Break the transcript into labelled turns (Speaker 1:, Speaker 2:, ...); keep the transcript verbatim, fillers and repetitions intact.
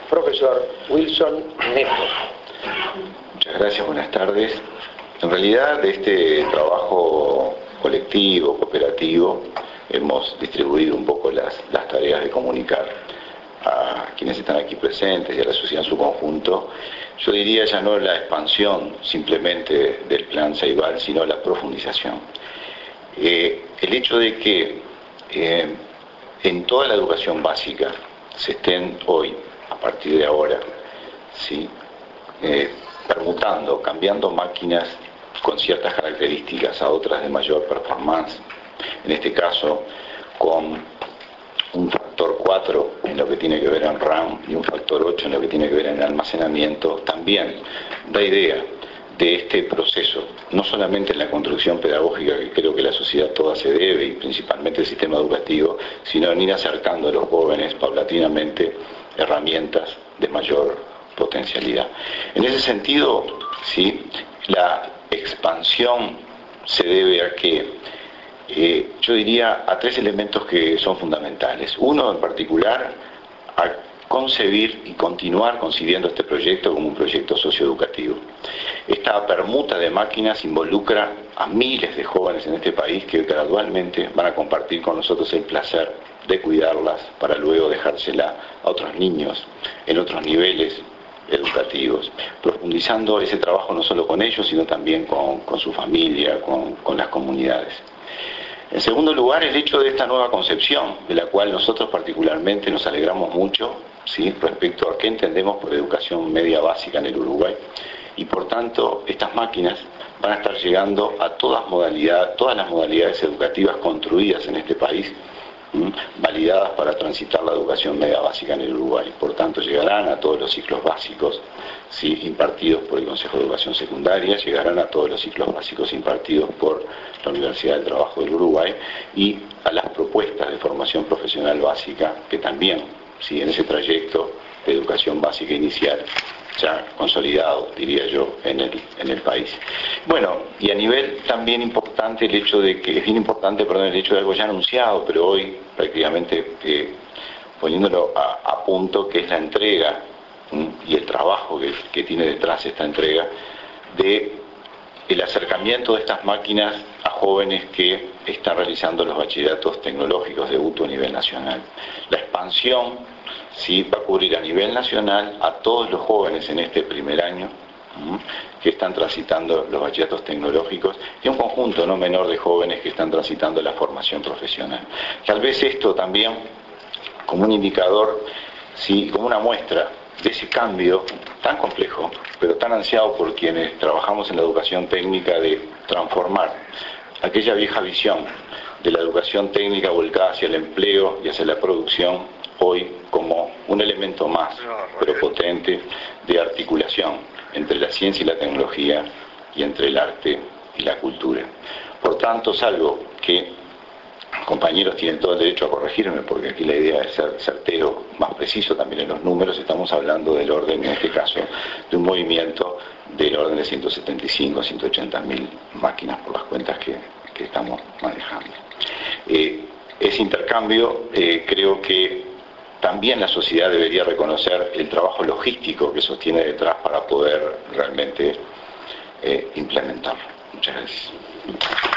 Speaker 1: profesor Wilson Neto.
Speaker 2: Muchas gracias, buenas tardes. En realidad, de este trabajo colectivo, cooperativo, hemos distribuido un poco las, las tareas de comunicar a quienes están aquí presentes y a la sociedad en su conjunto. Yo diría ya no la expansión simplemente del plan Ceibal, sino la profundización. Eh, el hecho de que eh, en toda la educación básica se estén hoy, a partir de ahora, ¿sí? eh, permutando, cambiando máquinas con ciertas características a otras de mayor performance, en este caso con un factor cuatro en lo que tiene que ver en RAM y un factor ocho en lo que tiene que ver en almacenamiento, también da idea de este proceso, no solamente en la construcción pedagógica que creo que la sociedad toda se debe, y principalmente el sistema educativo, sino en ir acercando a los jóvenes paulatinamente herramientas de mayor potencialidad. En ese sentido, sí, la expansión se debe a que eh, yo diría a tres elementos que son fundamentales. Uno en particular, a concebir y continuar concibiendo este proyecto como un proyecto socioeducativo. Esta permuta de máquinas involucra a miles de jóvenes en este país que gradualmente van a compartir con nosotros el placer de cuidarlas para luego dejársela a otros niños en otros niveles educativos, profundizando ese trabajo no solo con ellos, sino también con, con su familia, con, con las comunidades. En segundo lugar, el hecho de esta nueva concepción, de la cual nosotros particularmente nos alegramos mucho, ¿sí?, respecto a qué entendemos por educación media básica en el Uruguay, y por tanto estas máquinas van a estar llegando a todas, modalidades, todas las modalidades educativas construidas en este país, ¿m? validadas para transitar la educación media básica en el Uruguay. Por tanto, llegarán a todos los ciclos básicos, ¿sí?, impartidos por el Consejo de Educación Secundaria, llegarán a todos los ciclos básicos impartidos por la Universidad del Trabajo del Uruguay y a las propuestas de formación profesional básica que también, ¿sí?, en ese trayecto de educación básica inicial ya consolidado, diría yo, en el, en el país. Bueno, y a nivel también importante el hecho de que, es bien importante, perdón, el hecho de algo ya anunciado, pero hoy prácticamente eh, poniéndolo a, a punto, que es la entrega ¿m? y el trabajo que, que tiene detrás esta entrega, de el acercamiento de estas máquinas a jóvenes que están realizando los bachilleratos tecnológicos de U T U a nivel nacional. La expansión, sí, va a cubrir a nivel nacional a todos los jóvenes en este primer año ¿m? que están transitando los bachilleratos tecnológicos y un conjunto no menor de jóvenes que están transitando la formación profesional. Tal vez esto también como un indicador, sí, como una muestra de ese cambio tan complejo, pero tan ansiado por quienes trabajamos en la educación técnica, de transformar aquella vieja visión de la educación técnica volcada hacia el empleo y hacia la producción, hoy como un elemento más, pero potente, de articulación entre la ciencia y la tecnología y entre el arte y la cultura. Por tanto, salvo que compañeros tienen todo el derecho a corregirme, porque aquí la idea es ser certero, más preciso también en los números, estamos hablando del orden, en este caso, de un movimiento del orden de ciento setenta y cinco a ciento ochenta mil máquinas por las cuentas que, que estamos manejando. Eh, ese intercambio eh, creo que también la sociedad debería reconocer el trabajo logístico que sostiene detrás para poder realmente eh, implementarlo. Muchas gracias.